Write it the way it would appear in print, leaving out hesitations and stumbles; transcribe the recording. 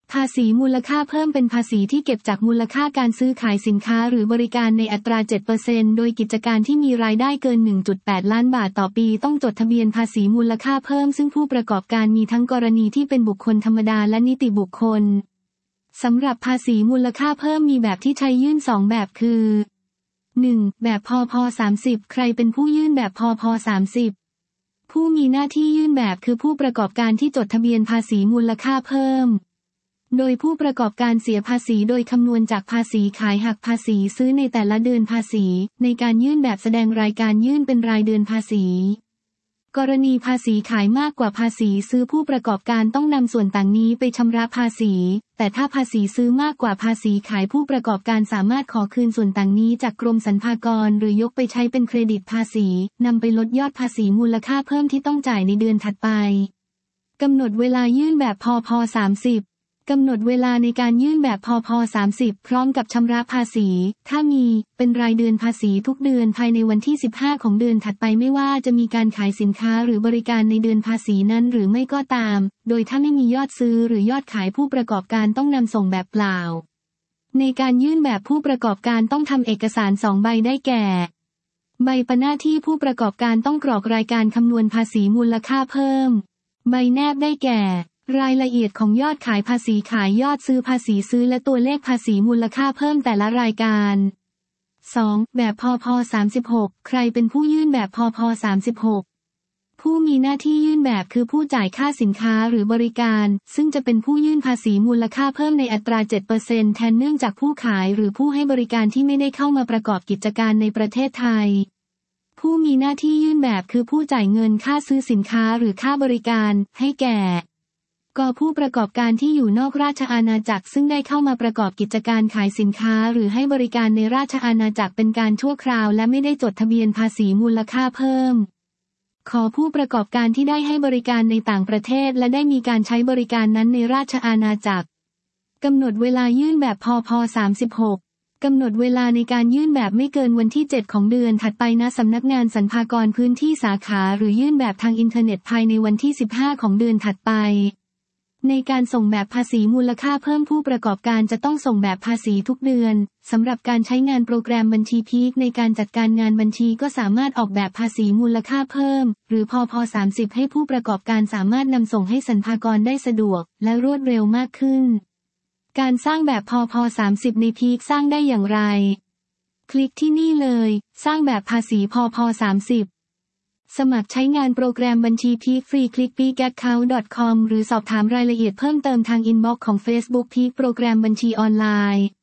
ภาษีมูลค่าเพิ่มเป็นภาษีที่เก็บจากมูลค่าการซื้อขายสินค้าหรือบริการในอัตรา 7% โดยกิจการที่มีรายได้เกิน 1.8 ล้านบาทต่อปีต้องจดทะเบียนภาษีมูลค่าเพิ่มซึ่งผู้ประกอบการมีทั้งกรณีที่เป็นบุคคลธรรมดาและนิติบุคคลสำหรับภาษีมูลค่าเพิ่มมีแบบที่ใช้ยื่น2แบบคือ 1. แบบพพ30ใครเป็นผู้ยื่นแบบพพ30ผู้มีหน้าที่ยื่นแบบคือผู้ประกอบการที่จดทะเบียนภาษีมูลค่าเพิ่มโดยผู้ประกอบการเสียภาษีโดยคำนวณจากภาษีขายหักภาษีซื้อในแต่ละเดือนภาษีในการยื่นแบบแสดงรายการยื่นเป็นรายเดือนภาษีกรณีภาษีขายมากกว่าภาษีซื้อผู้ประกอบการต้องนำส่วนต่างนี้ไปชำระภาษีแต่ถ้าภาษีซื้อมากกว่าภาษีขายผู้ประกอบการสามารถขอคืนส่วนต่างนี้จากกรมสรรพากรหรือยกไปใช้เป็นเครดิตภาษีนำไปลดยอดภาษีมูลค่าเพิ่มที่ต้องจ่ายในเดือนถัดไปกำหนดเวลายื่นแบบพพ30กำหนดเวลาในการยื่นแบบพพ30พร้อมกับชำระภาษีถ้ามีเป็นรายเดือนภาษีทุกเดือนภายในวันที่15ของเดือนถัดไปไม่ว่าจะมีการขายสินค้าหรือบริการในเดือนภาษีนั้นหรือไม่ก็ตามโดยถ้าไม่มียอดซื้อหรือยอดขายผู้ประกอบการต้องนำส่งแบบเปล่าในการยื่นแบบผู้ประกอบการต้องทำเอกสาร2 ใบได้แก่ใบปหน้าที่ผู้ประกอบการต้องกรอกรายการคำนวณภาษีมูลค่าเพิ่มใบแนบได้แก่รายละเอียดของยอดขายภาษีขายยอดซื้อภาษีซื้อและตัวเลขภาษีมูลค่าเพิ่มแต่ละรายการ 2. แบบพพ36ใครเป็นผู้ยื่นแบบพพ36ผู้มีหน้าที่ยื่นแบบคือผู้จ่ายค่าสินค้าหรือบริการซึ่งจะเป็นผู้ยื่นภาษีมูลค่าเพิ่มในอัตรา 7% แทนเนื่องจากผู้ขายหรือผู้ให้บริการที่ไม่ได้เข้ามาประกอบกิจการในประเทศไทยผู้มีหน้าที่ยื่นแบบคือผู้จ่ายเงินค่าซื้อสินค้าหรือค่าบริการให้แก่ก.ผู้ประกอบการที่อยู่นอกราชอาณาจักรซึ่งได้เข้ามาประกอบกิจการขายสินค้าหรือให้บริการในราชอาณาจักรเป็นการชั่วคราวและไม่ได้จดทะเบียนภาษีมูลค่าเพิ่มขอผู้ประกอบการที่ได้ให้บริการในต่างประเทศและได้มีการใช้บริการนั้นในราชอาณาจักรกำหนดเวลายื่นแบบพพ36กำหนดเวลาในการยื่นแบบไม่เกินวันที่7ของเดือนถัดไปณสำนักงานสรรพากรพื้นที่สาขาหรือยื่นแบบทางอินเทอร์เน็ตภายในวันที่15ของเดือนถัดไปในการส่งแบบภาษีมูลค่าเพิ่มผู้ประกอบการจะต้องส่งแบบภาษีทุกเดือนสำหรับการใช้งานโปรแกรมบัญชีพีคในการจัดการงานบัญชีก็สามารถออกแบบภาษีมูลค่าเพิ่มหรือพพ30ให้ผู้ประกอบการสามารถนำส่งให้สรรพากรได้สะดวกและรวดเร็วมากขึ้นการสร้างแบบพพ30ในพีคสร้างได้อย่างไรคลิกที่นี่เลยสร้างแบบภาษีพพ30สมัครใช้งานโปรแกรมบัญชีพีคฟรีคลิก peakaccount.com หรือสอบถามรายละเอียดเพิ่มเติมทางอินบ็อกซ์ของ Facebook พีคโปรแกรมบัญชีออนไลน์